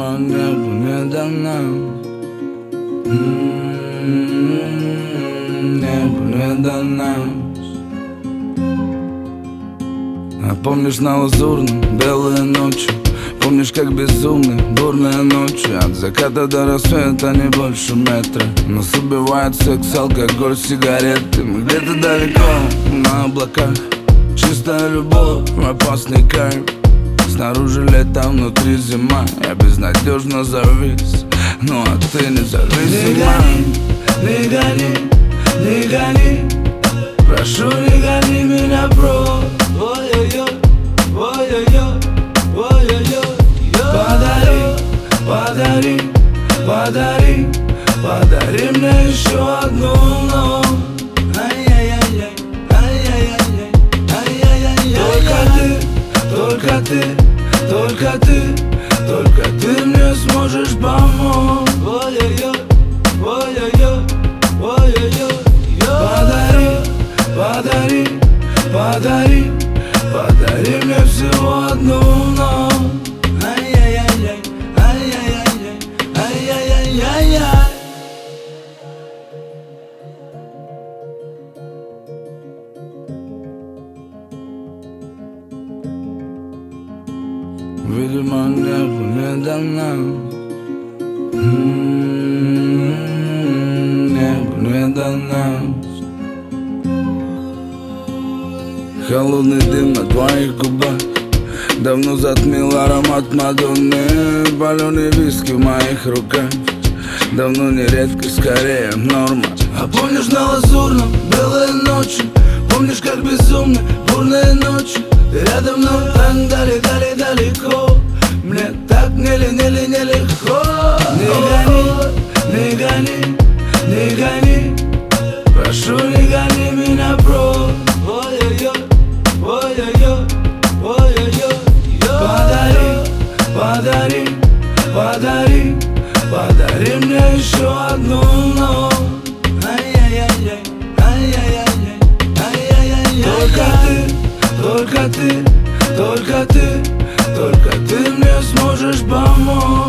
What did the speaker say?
Видимо, небу не дано. Небу не дано. А помнишь на Лазурном белые ночи? Помнишь, как безумны бурные ночи? От заката до рассвета не больше метра. Нас убивает секс, алкоголь, сигареты. Мы где-то далеко, на облаках. Чистая любовь, опасный кайф. Снаружи лето, внутри зима. Я безнадежно завис, ну а ты независима. Не гони, не гони. Прошу, не гони меня прочь. Ой-ой-ой, ой-ой-ой, ой-ой-ой. Подари, подари, подари, подари мне еще одну ночь. Ай-яй-яй-яй, ай-яй-яй-яй, ай-яй-яй-яй. Только ты, только ты, только ты мне сможешь помочь. Ой-ой-ой, ой-ой-ой, ой-ой-ой. Подари, подари, подари, подари мне всего одну ночь. Ай-яй-яй-яй, ай-яй-яй-яй, ай-яй-яй-яй. Видимо, небу не дано. Небу не дано. Холодный дым на твоих губах давно затмил аромат Мадонны. Паленый виски в моих руках давно не редкость, скорее норма. А помнишь на Лазурном белые ночи? Помнишь, как безумны бурные ночи? Ты рядом, но так далеко. Мне так нелегко. Не гони, не гони, не гони. Прошу, не гони меня прочь. Ой-ой-ой, ой-ой-ой, ой-ой-ой. Подари, подари, подари, подари мне еще одну ночь. Ай-яй-яй-яй, ай-яй-яй-яй, ай-яй-яй-яй. Только ты, только ты, только ты мне сможешь помочь.